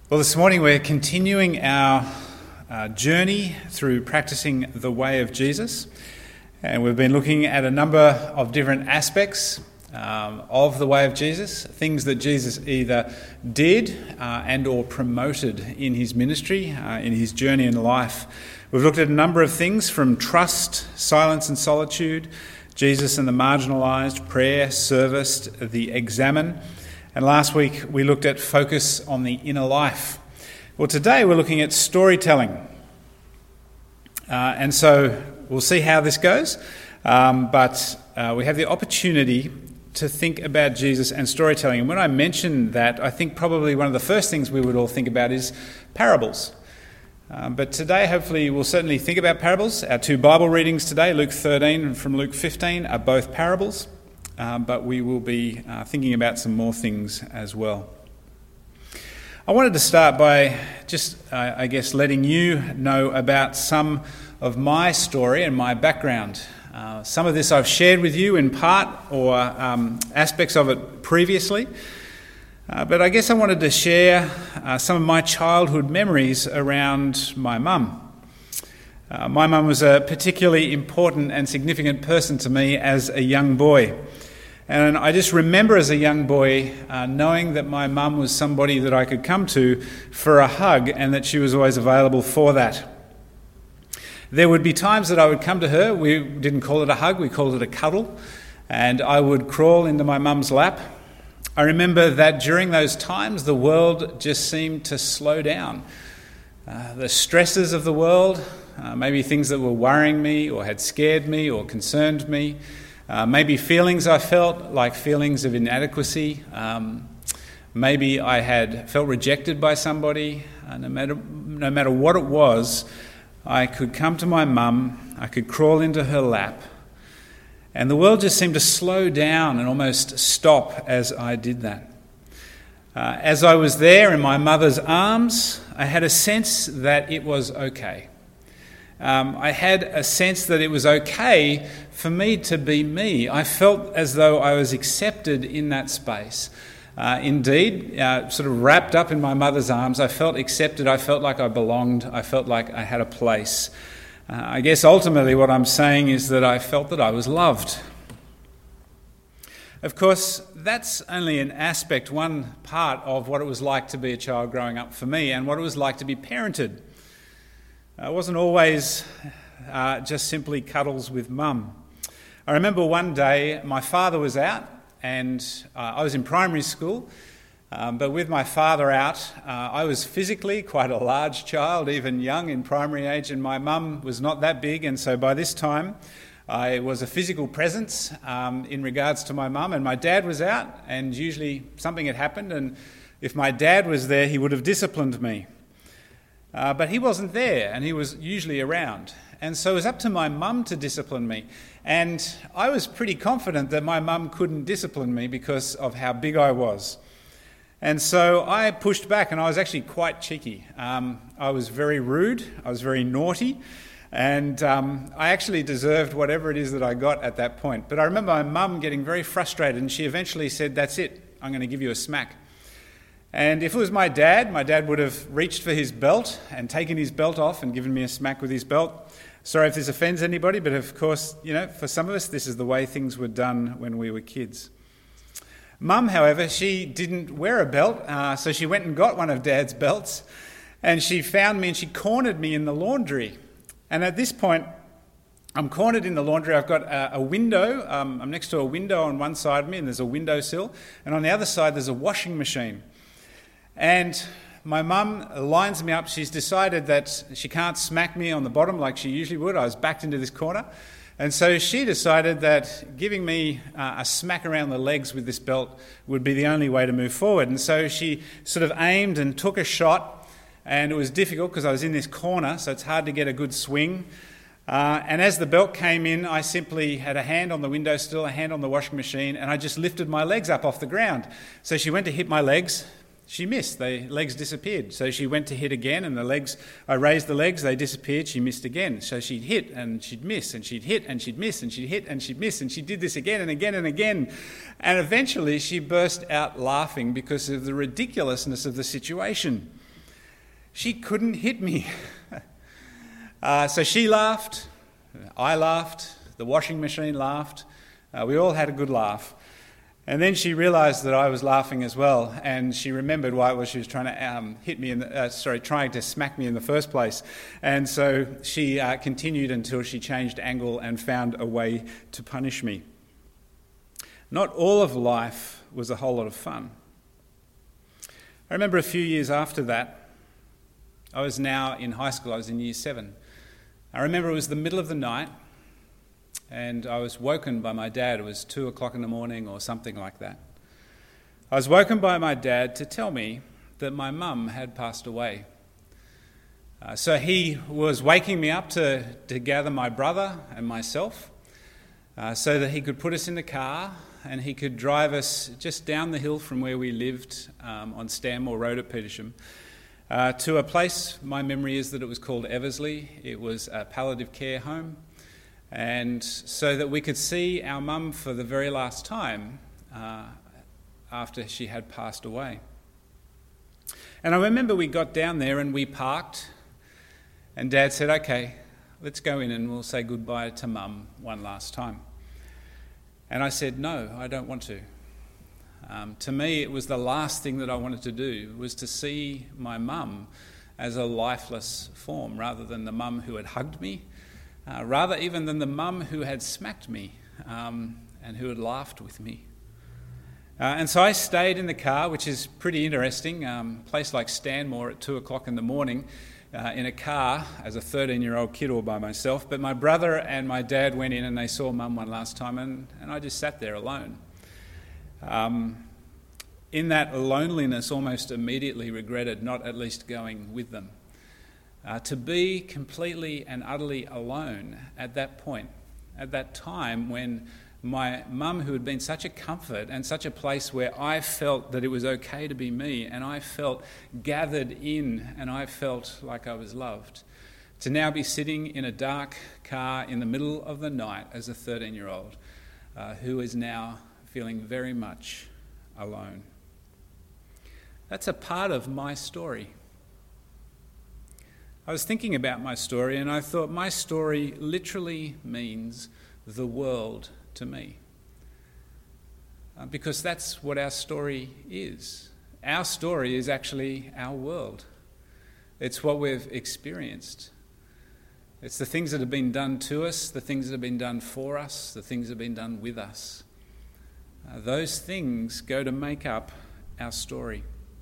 Well, this morning we're continuing our journey through practicing the way of Jesus, and we've been looking at a number of different aspects of the way of Jesus, things that Jesus either did and or promoted in his ministry, in his journey in life. We've looked at a number of things from trust, silence and solitude, Jesus and the marginalised, prayer, service, the examine. And last week we looked at focus on the inner life. Well, today we're looking at storytelling. And so we'll see how this goes. But we have the opportunity to think about Jesus and storytelling. And when I mention that, I think probably one of the first things we would all think about is parables. But today, hopefully, we'll certainly think about parables. Our two Bible readings today, Luke 13 and from Luke 15, are both parables. But we will be thinking about some more things as well. I wanted to start by just, letting you know about some of my story and my background. Some of this I've shared with you in part or aspects of it previously. But I guess I wanted to share some of my childhood memories around my mum. My mum was a particularly important and significant person to me as a young boy. And I just remember as a young boy knowing that my mum was somebody that I could come to for a hug and that she was always available for that. There would be times that I would come to her. We didn't call it a hug, we called it a cuddle. And I would crawl into my mum's lap. I remember that during those times the world just seemed to slow down. The stresses of the world, maybe things that were worrying me or had scared me or concerned me, maybe feelings I felt, like feelings of inadequacy. Maybe I had felt rejected by somebody. No matter what it was, I could come to my mum, I could crawl into her lap, and the world just seemed to slow down and almost stop as I did that. As I was there in my mother's arms, I had a sense that it was okay. I had a sense that it was okay for me to be me. I felt as though I was accepted in that space. Indeed, sort of wrapped up in my mother's arms, I felt accepted, I felt like I belonged, I felt like I had a place. I guess ultimately what I'm saying is that I felt that I was loved. Of course, that's only an aspect, one part of what it was like to be a child growing up for me and what it was like to be parented. It wasn't always just simply cuddles with mum. I remember one day my father was out and I was in primary school, but with my father out, I was physically quite a large child, even young in primary age, and my mum was not that big, and so by this time I was a physical presence in regards to my mum, and my dad was out, and usually something had happened, and if my dad was there, he would have disciplined me. But he wasn't there, and he was usually around. And so it was up to my mum to discipline me. And I was pretty confident that my mum couldn't discipline me because of how big I was. And so I pushed back, and I was actually quite cheeky. I was very rude, I was very naughty, and I actually deserved whatever it is that I got at that point. But I remember my mum getting very frustrated, and she eventually said, "That's it, I'm going to give you a smack." And if it was my dad would have reached for his belt and taken his belt off and given me a smack with his belt. Sorry if this offends anybody, but of course, for some of us, this is the way things were done when we were kids. Mum, however, she didn't wear a belt, so she went and got one of Dad's belts, and she found me and she cornered me in the laundry. And at this point, I'm cornered in the laundry. I've got a window. I'm next to a window on one side of me, and there's a windowsill, and on the other side, there's a washing machine. And my mum lines me up. She's decided that she can't smack me on the bottom like she usually would. I was backed into this corner. And so she decided that giving me a smack around the legs with this belt would be the only way to move forward. And so she sort of aimed and took a shot. And it was difficult because I was in this corner, so it's hard to get a good swing. And as the belt came in, I simply had a hand on the windowsill, a hand on the washing machine, and I just lifted my legs up off the ground. So she went to hit my legs. She missed. The legs disappeared. So she went to hit again, and I raised the legs, they disappeared, she missed again. So she'd hit, and she'd miss, and she'd hit, and she'd miss, and she'd hit, and she'd miss, and she did this again and again and again. And eventually she burst out laughing because of the ridiculousness of the situation. she couldn't hit me. So she laughed, I laughed, the washing machine laughed, we all had a good laugh. And then she realised that I was laughing as well, and she remembered why it was she was trying to trying to smack me in the first place. And so she continued until she changed angle and found a way to punish me. Not all of life was a whole lot of fun. I remember a few years after that, I was now in high school, I was in year 7. I remember it was the middle of the night, and I was woken by my dad. It was 2 o'clock in the morning or something like that. I was woken by my dad to tell me that my mum had passed away. So he was waking me up to gather my brother and myself so that he could put us in the car and he could drive us just down the hill from where we lived on Stanmore Road at Petersham to a place, my memory is that it was called Eversley. It was a palliative care home. And so that we could see our mum for the very last time after she had passed away. And I remember we got down there and we parked, and Dad said, "Okay, let's go in and we'll say goodbye to Mum one last time." And I said, "No, I don't want to." To me, it was the last thing that I wanted to do, was to see my mum as a lifeless form, rather than the mum who had hugged me, rather even than the mum who had smacked me and who had laughed with me. And so I stayed in the car, which is pretty interesting. A place like Stanmore at 2 o'clock in the morning in a car as a 13-year-old kid all by myself. But my brother and my dad went in and they saw Mum one last time, and I just sat there alone. In that loneliness, almost immediately regretted not at least going with them. To be completely and utterly alone at that point, at that time when my mum, who had been such a comfort and such a place where I felt that it was okay to be me, and I felt gathered in and I felt like I was loved, to now be sitting in a dark car in the middle of the night as a 13-year-old who is now feeling very much alone. That's a part of my story. I was thinking about my story and I thought my story literally means the world to me. Because that's what our story is. Our story is actually our world. It's what we've experienced. It's the things that have been done to us, the things that have been done for us, the things that have been done with us. Those things go to make up our story.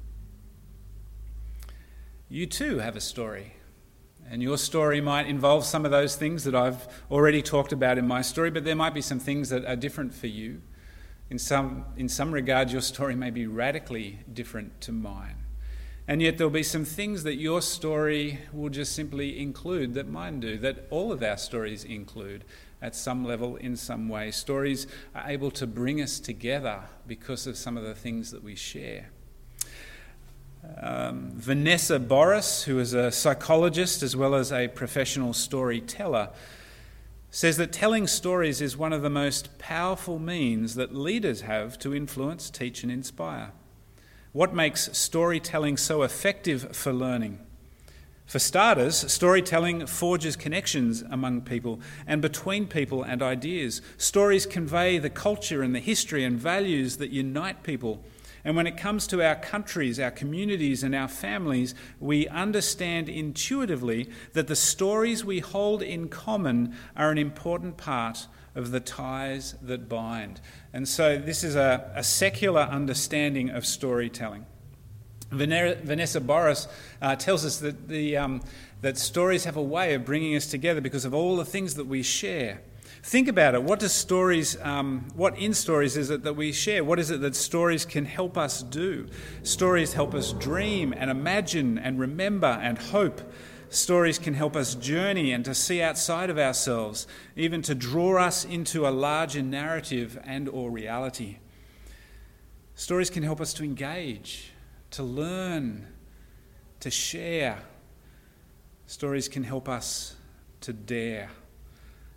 You too have a story. And your story might involve some of those things that I've already talked about in my story, but there might be some things that are different for you. In some regard, your story may be radically different to mine. And yet there'll be some things that your story will just simply include that mine do, that all of our stories include at some level, in some way. Stories are able to bring us together because of some of the things that we share. Vanessa Boris, who is a psychologist as well as a professional storyteller, says that telling stories is one of the most powerful means that leaders have to influence, teach and inspire. What makes storytelling so effective for learning? For starters, storytelling forges connections among people and between people and ideas. Stories convey the culture and the history and values that unite people. And when it comes to our countries, our communities and our families, we understand intuitively that the stories we hold in common are an important part of the ties that bind. And so this is a secular understanding of storytelling. Vanessa Boris tells us that that stories have a way of bringing us together because of all the things that we share. Think about it. What in stories is it that we share? What is it that stories can help us do? Stories help us dream and imagine and remember and hope. Stories can help us journey and to see outside of ourselves, even to draw us into a larger narrative and or reality. Stories can help us to engage, to learn, to share. Stories can help us to dare.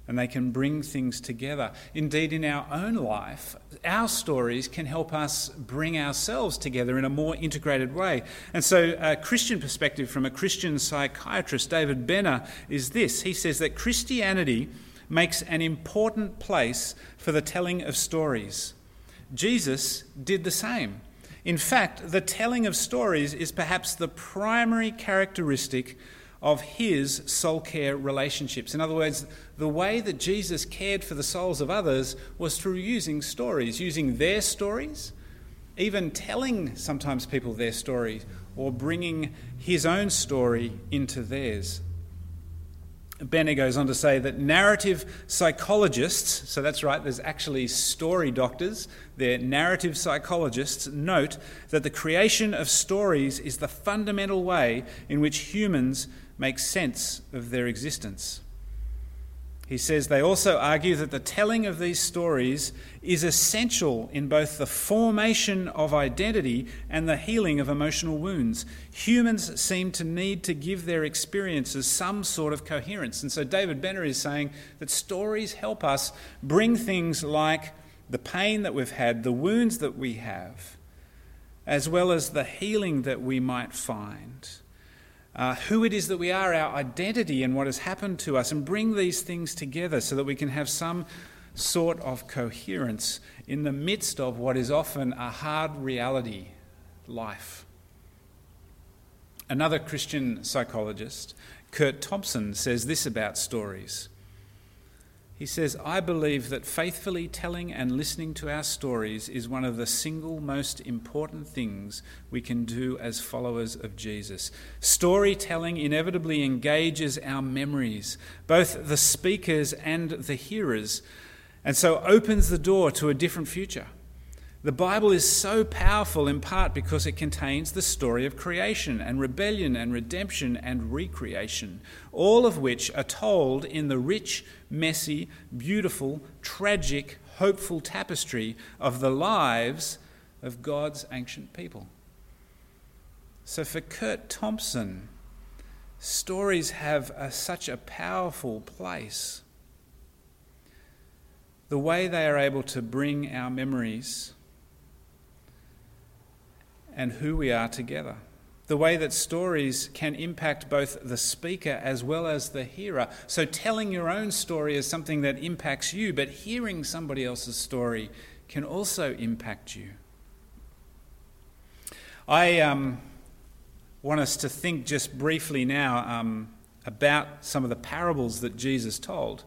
and they can bring things together. Indeed, in our own life, our stories can help us bring ourselves together in a more integrated way. And so a Christian perspective from a Christian psychiatrist, David Benner, is this. He says that Christianity makes an important place for the telling of stories. Jesus did the same. In fact, the telling of stories is perhaps the primary characteristic of his soul care relationships. In other words, the way that Jesus cared for the souls of others was through using stories, using their stories, even telling sometimes people their story, or bringing his own story into theirs. Benner goes on to say that narrative psychologists, so that's right, there's actually story doctors, they're narrative psychologists, note that the creation of stories is the fundamental way in which humans make sense of their existence. He says they also argue that the telling of these stories is essential in both the formation of identity and the healing of emotional wounds. Humans seem to need to give their experiences some sort of coherence. And so David Benner is saying that stories help us bring things like the pain that we've had, the wounds that we have, as well as the healing that we might find. Who it is that we are, our identity and what has happened to us, and bring these things together so that we can have some sort of coherence in the midst of what is often a hard reality, life. Another Christian psychologist, Curt Thompson, says this about stories. He says, I believe that faithfully telling and listening to our stories is one of the single most important things we can do as followers of Jesus. Storytelling inevitably engages our memories, both the speakers and the hearers, and so opens the door to a different future. The Bible is so powerful in part because it contains the story of creation and rebellion and redemption and recreation, all of which are told in the rich, messy, beautiful, tragic, hopeful tapestry of the lives of God's ancient people. So for Curt Thompson, stories have such a powerful place. The way they are able to bring our memories and who we are together. The way that stories can impact both the speaker as well as the hearer. So telling your own story is something that impacts you, but hearing somebody else's story can also impact you. I want us to think just briefly now about some of the parables that Jesus told.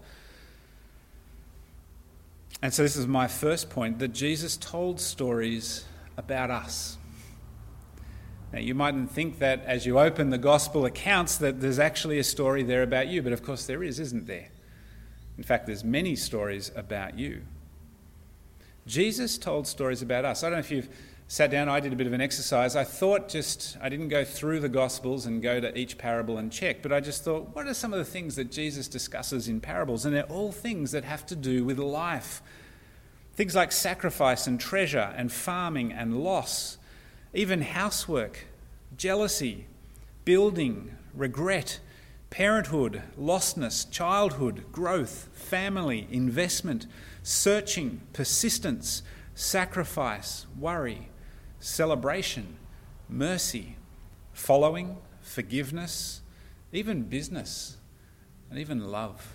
And so this is my first point, that Jesus told stories about us. Now, you mightn't think that as you open the gospel accounts that there's actually a story there about you, but of course there is, isn't there? In fact, there's many stories about you. Jesus told stories about us. I don't know if you've sat down, I did a bit of an exercise. I didn't go through the gospels and go to each parable and check, but I just thought, what are some of the things that Jesus discusses in parables? And they're all things that have to do with life. Things like sacrifice and treasure and farming and loss, even housework, jealousy, building, regret, parenthood, lostness, childhood, growth, family, investment, searching, persistence, sacrifice, worry, celebration, mercy, following, forgiveness, even business, and even love.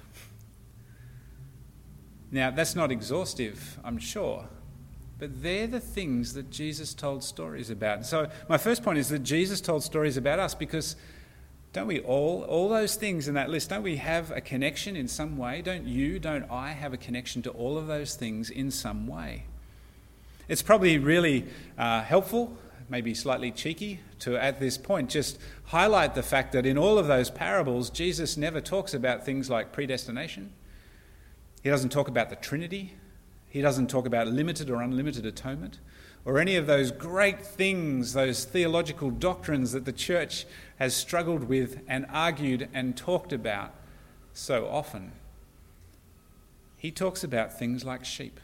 Now, that's not exhaustive, I'm sure, but they're the things that Jesus told stories about. So my first point is that Jesus told stories about us because don't we all those things in that list, don't we have a connection in some way? Don't I have a connection to all of those things in some way? It's probably really helpful, maybe slightly cheeky, to at this point just highlight the fact that in all of those parables, Jesus never talks about things like predestination. He doesn't talk about the Trinity. He doesn't talk about limited or unlimited atonement or any of those great things, those theological doctrines that the church has struggled with and argued and talked about so often. He talks about things like sheep.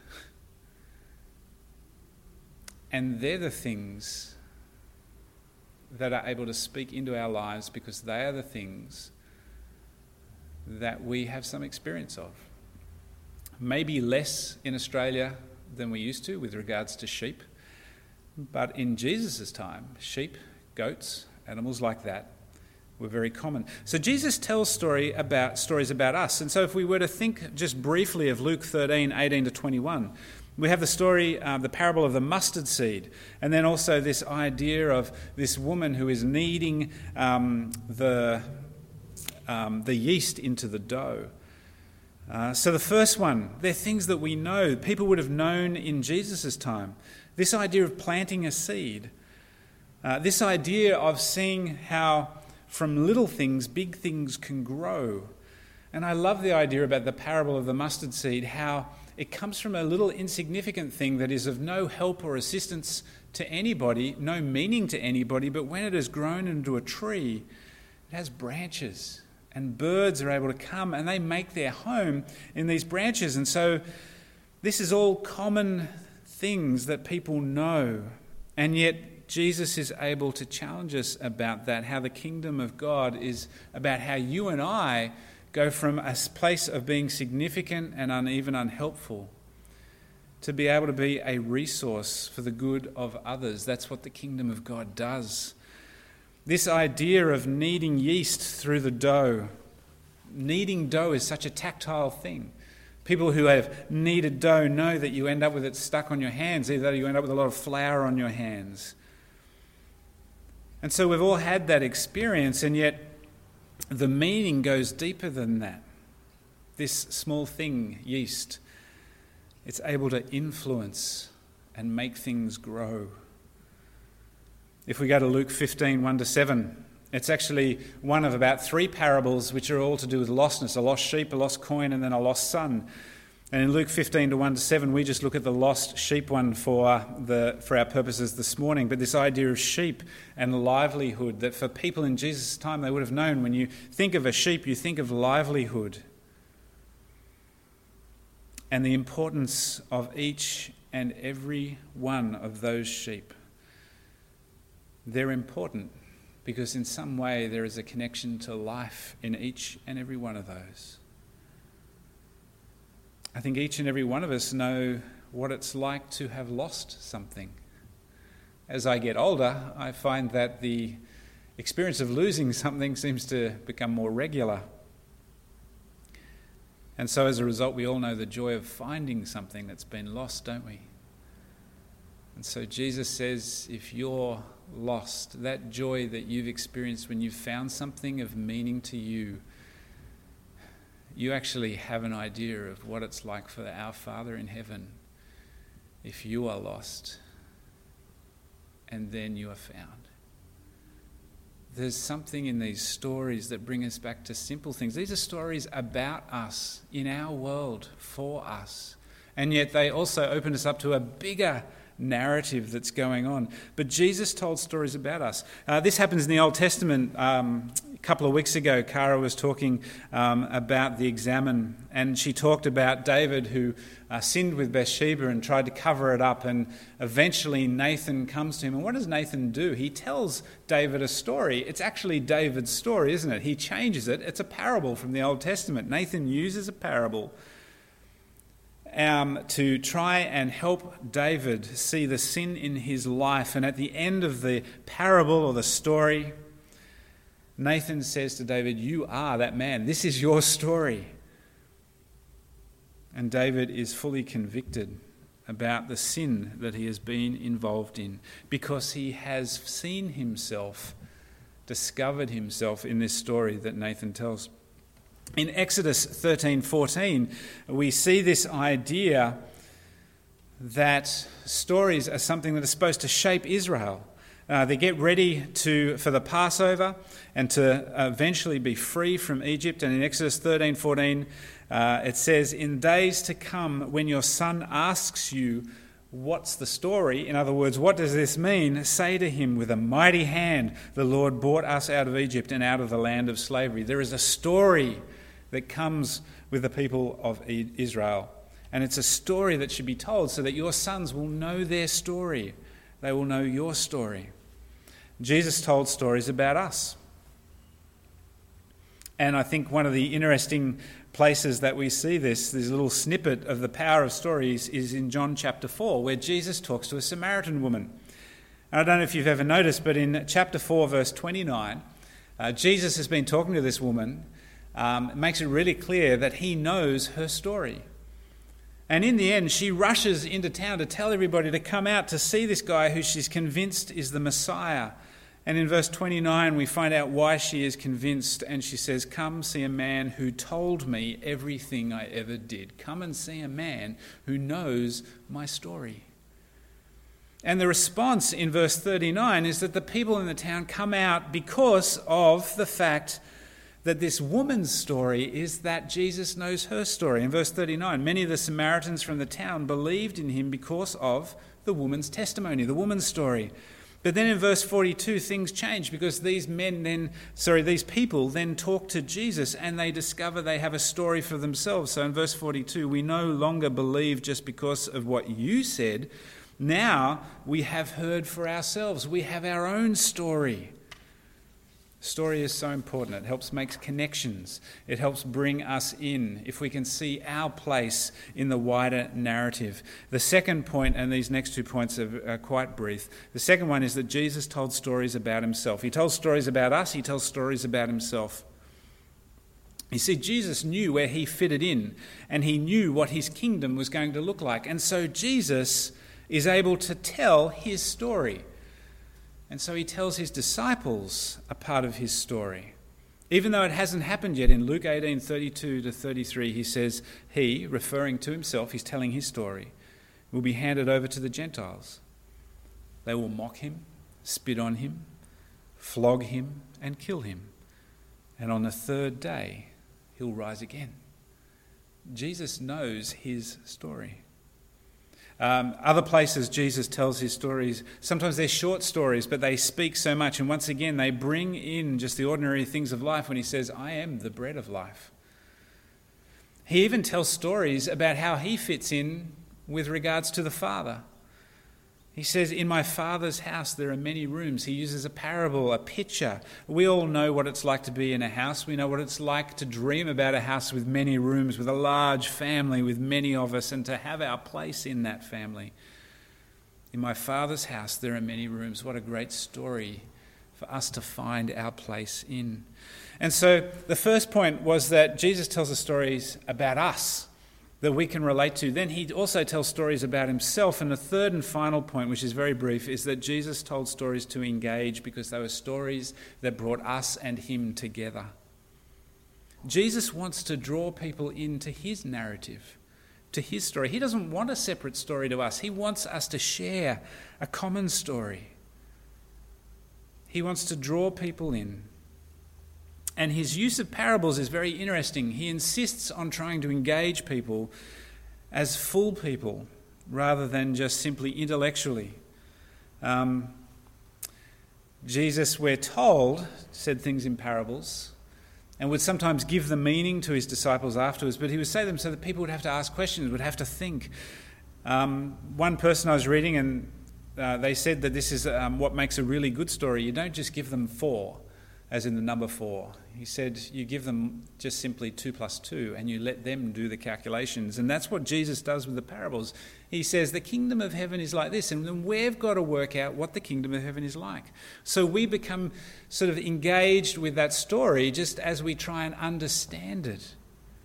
And they're the things that are able to speak into our lives because they are the things that we have some experience of. maybe less in Australia than we used to with regards to sheep. But in Jesus' time, sheep, goats, animals like that were very common. So Jesus tells stories about us. And so if we were to think just briefly of Luke 13, 18 to 21, we have the story, the parable of the mustard seed, and then also this idea of this woman who is kneading the yeast into the dough. So the first one, they're things that we know, people would have known in Jesus' time. This idea of planting a seed, this idea of seeing how from little things, big things can grow. And I love the idea about the parable of the mustard seed, how it comes from a little insignificant thing that is of no help or assistance to anybody, no meaning to anybody, but when it has grown into a tree, it has branches, and birds are able to come and they make their home in these branches. And so this is all common things that people know, and yet Jesus is able to challenge us about that, how the kingdom of God is about how you and I go from a place of being significant and even unhelpful to be able to be a resource for the good of others. That's what the kingdom of God does. This idea of kneading yeast through the dough. Kneading dough is such a tactile thing. People who have kneaded dough know that you end up with it stuck on your hands, either you end up with a lot of flour on your hands. And so we've all had that experience, and yet the meaning goes deeper than that. This small thing, yeast, it's able to influence and make things grow. If we go to Luke 15, 1 to 7, it's actually one of about 3 parables which are all to do with lostness, a lost sheep, a lost coin, and then a lost son. And in Luke 15 to 1 to 7, we just look at the lost sheep one for our purposes this morning. But this idea of sheep and livelihood, that for people in Jesus' time they would have known, when you think of a sheep, you think of livelihood. And the importance of each and every one of those sheep. They're important because in some way there is a connection to life in each and every one of those. I think each and every one of us know what it's like to have lost something. As I get older, I find that the experience of losing something seems to become more regular. And so as a result, we all know the joy of finding something that's been lost, don't we? And so Jesus says, if you're lost, that joy that you've experienced when you've found something of meaning to you, you actually have an idea of what it's like for our Father in heaven if you are lost and then you are found. There's something in these stories that bring us back to simple things. These are stories about us, in our world, for us. And yet they also open us up to a bigger narrative that's going on. But Jesus told stories about us. This happens in the Old Testament. A couple of weeks ago, Cara was talking about the Examen, and she talked about David who sinned with Bathsheba and tried to cover it up, and eventually Nathan comes to him. And what does Nathan do? He tells David a story. It's actually David's story, isn't it? He changes it. It's a parable from the Old Testament. Nathan uses a parable to try and help David see the sin in his life. And at the end of the parable or the story, Nathan says to David, you are that man. This is your story. And David is fully convicted about the sin that he has been involved in because he has seen himself, discovered himself in this story that Nathan tells. In Exodus 13:14, we see this idea that stories are something that are supposed to shape Israel. They get ready for the Passover and to eventually be free from Egypt. And in Exodus 13:14, it says, in days to come, when your son asks you, what's the story? In other words, what does this mean? Say to him, with a mighty hand, the Lord brought us out of Egypt and out of the land of slavery. There is a story that comes with the people of Israel. And it's a story that should be told so that your sons will know their story. They will know your story. Jesus told stories about us. And I think one of the interesting places that we see this little snippet of the power of stories is in John chapter 4, where Jesus talks to a Samaritan woman. And I don't know if you've ever noticed, but in chapter 4, verse 29, Jesus has been talking to this woman. It makes it really clear that he knows her story. And in the end, she rushes into town to tell everybody to come out to see this guy who she's convinced is the Messiah. And in verse 29, we find out why she is convinced, and she says, "Come see a man who told me everything I ever did." Come and see a man who knows my story. And the response in verse 39 is that the people in the town come out because of the fact that this woman's story is that Jesus knows her story. In verse 39, many of the Samaritans from the town believed in him because of the woman's testimony, the woman's story. But then in verse 42, things change because these people then talk to Jesus and they discover they have a story for themselves. So in verse 42, we no longer believe just because of what you said. Now we have heard for ourselves. We have our own story. Story is so important. It helps make connections. It helps bring us in if we can see our place in the wider narrative. The second point, and these next 2 points are quite brief. The second one is that Jesus told stories about himself. He tells stories about us. He tells stories about himself. You see, Jesus knew where he fitted in, and he knew what his kingdom was going to look like. And so Jesus is able to tell his story. And so he tells his disciples a part of his story. Even though it hasn't happened yet, in Luke 18:32-33, he says, he, referring to himself, he's telling his story, will be handed over to the Gentiles. They will mock him, spit on him, flog him, and kill him. And on the third day, he'll rise again. Jesus knows his story. Other places Jesus tells his stories, sometimes they're short stories, but they speak so much. And once again, they bring in just the ordinary things of life when he says, "I am the bread of life." He even tells stories about how he fits in with regards to the Father. He says, "In my Father's house there are many rooms." He uses a parable, a picture. We all know what it's like to be in a house. We know what it's like to dream about a house with many rooms, with a large family, with many of us, and to have our place in that family. In my Father's house there are many rooms. What a great story for us to find our place in. And so the first point was that Jesus tells us stories about us that we can relate to. Then he also tells stories about himself. And the third and final point, which is very brief, is that Jesus told stories to engage because they were stories that brought us and him together. Jesus wants to draw people into his narrative, to his story. He doesn't want a separate story to us. He wants us to share a common story. He wants to draw people in. And his use of parables is very interesting. He insists on trying to engage people as full people rather than just simply intellectually. Jesus, we're told, said things in parables and would sometimes give the meaning to his disciples afterwards, but he would say them so that people would have to ask questions, would have to think. One person I was reading, and they said that this is what makes a really good story. You don't just give them 4, as in the number 4. He said you give them just simply 2 + 2 and you let them do the calculations. And that's what Jesus does with the parables. He says the kingdom of heaven is like this, and then we've got to work out what the kingdom of heaven is like. So we become sort of engaged with that story just as we try and understand it.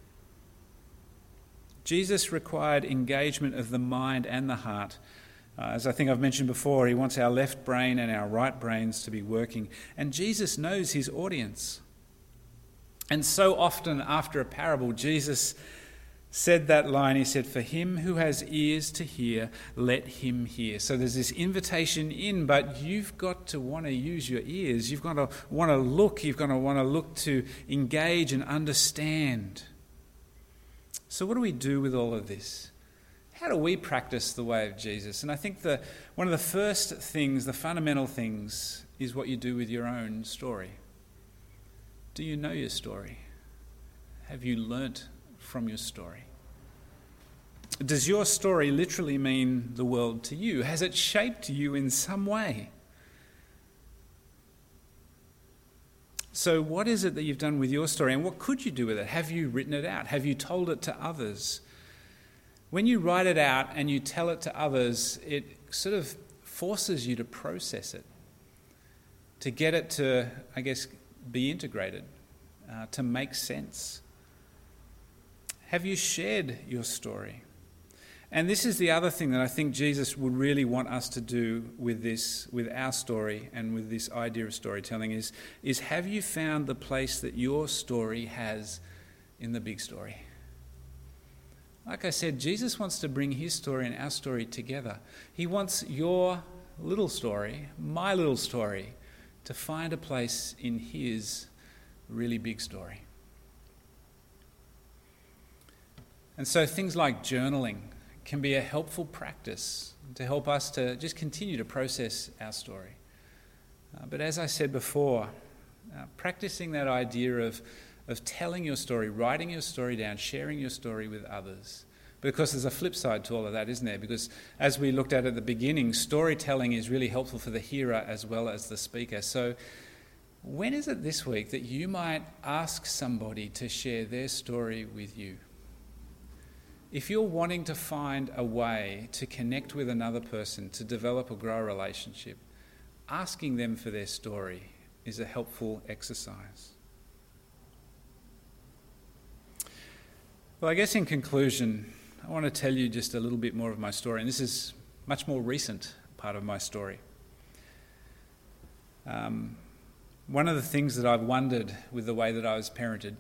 Jesus required engagement of the mind and the heart. As I think I've mentioned before, he wants our left brain and our right brains to be working. And Jesus knows his audience. And so often after a parable, Jesus said that line. He said, "For him who has ears to hear, let him hear." So there's this invitation in, but you've got to want to use your ears. You've got to want to look. You've got to want to look to engage and understand. So what do we do with all of this? How do we practice the way of Jesus? And I think one of the first things, the fundamental things, is what you do with your own story. Do you know your story? Have you learnt from your story? Does your story literally mean the world to you? Has it shaped you in some way? So what is it that you've done with your story, and what could you do with it? Have you written it out? Have you told it to others? When you write it out and you tell it to others, it sort of forces you to process it, to get it to, I guess, be integrated, to make sense. Have you shared your story? And this is the other thing that I think Jesus would really want us to do with this, with our story and with this idea of storytelling is have you found the place that your story has in the big story? Like I said, Jesus wants to bring his story and our story together. He wants your little story, my little story, to find a place in his really big story. And so things like journaling can be a helpful practice to help us to just continue to process our story. But as I said before, practicing that idea of telling your story, writing your story down, sharing your story with others. Because there's a flip side to all of that, isn't there? Because as we looked at the beginning, storytelling is really helpful for the hearer as well as the speaker. So when is it this week that you might ask somebody to share their story with you? If you're wanting to find a way to connect with another person, to develop or grow a relationship, asking them for their story is a helpful exercise. Well, I guess in conclusion, I want to tell you just a little bit more of my story, and this is much more recent part of my story. One of the things that I've wondered with the way that I was parented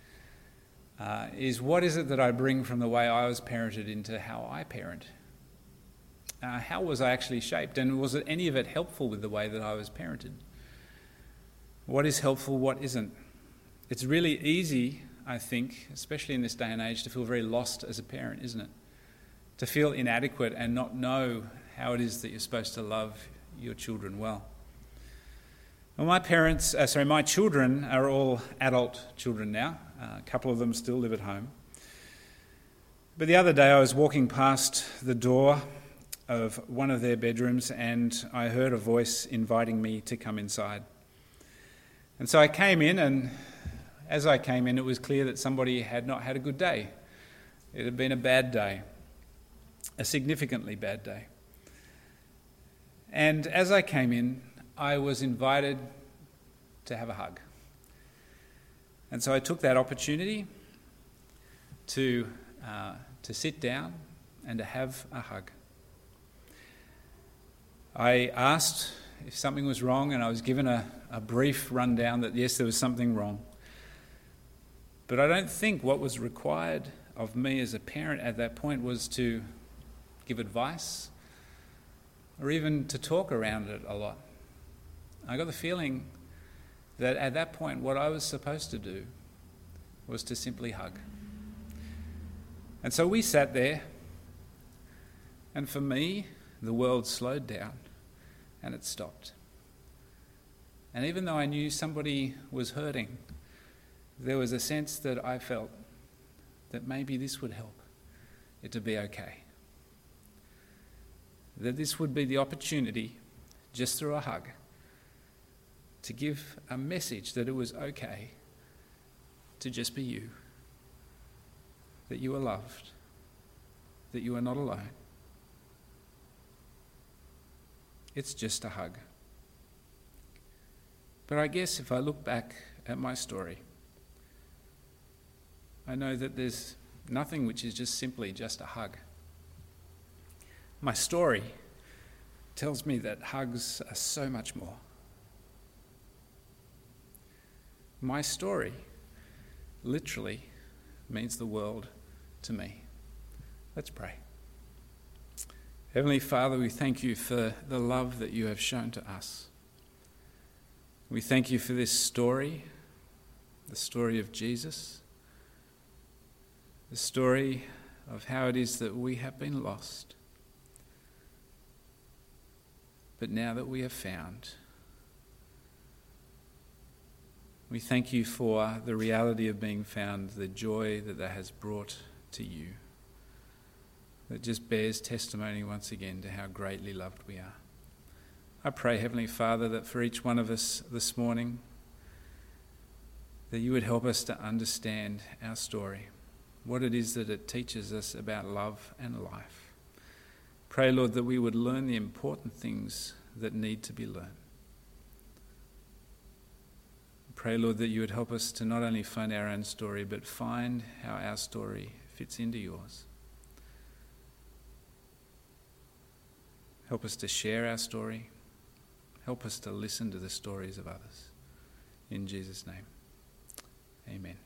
is what is it that I bring from the way I was parented into how I parent? How was I actually shaped, and was it any of it helpful with the way that I was parented? What is helpful, what isn't? It's really easy, I think, especially in this day and age, to feel very lost as a parent, isn't it? To feel inadequate and not know how it is that you're supposed to love your children well. Well, my children are all adult children now. A couple of them still live at home. But the other day I was walking past the door of one of their bedrooms and I heard a voice inviting me to come inside. And so I came in, and as I came in, it was clear that somebody had not had a good day. It had been a bad day, a significantly bad day. And as I came in, I was invited to have a hug. And so I took that opportunity to sit down and to have a hug. I asked if something was wrong, and I was given a brief rundown that yes, there was something wrong. But I don't think what was required of me as a parent at that point was to give advice or even to talk around it a lot. I got the feeling that at that point what I was supposed to do was to simply hug. And so we sat there, and for me, the world slowed down and it stopped. And even though I knew somebody was hurting, there was a sense that I felt that maybe this would help it to be okay. That this would be the opportunity, just through a hug, to give a message that it was okay to just be you. That you are loved. That you are not alone. It's just a hug. But I guess if I look back at my story, I know that there's nothing which is just simply just a hug. My story tells me that hugs are so much more. My story literally means the world to me. Let's pray. Heavenly Father, we thank you for the love that you have shown to us. We thank you for this story, the story of Jesus, the story of how it is that we have been lost, but now that we have found. We thank you for the reality of being found, the joy that has brought to you, that just bears testimony once again to how greatly loved we are. I pray, Heavenly Father, that for each one of us this morning, that you would help us to understand our story, what it is that it teaches us about love and life. Pray, Lord, that we would learn the important things that need to be learned. Pray, Lord, that you would help us to not only find our own story, but find how our story fits into yours. Help us to share our story. Help us to listen to the stories of others. In Jesus' name, amen.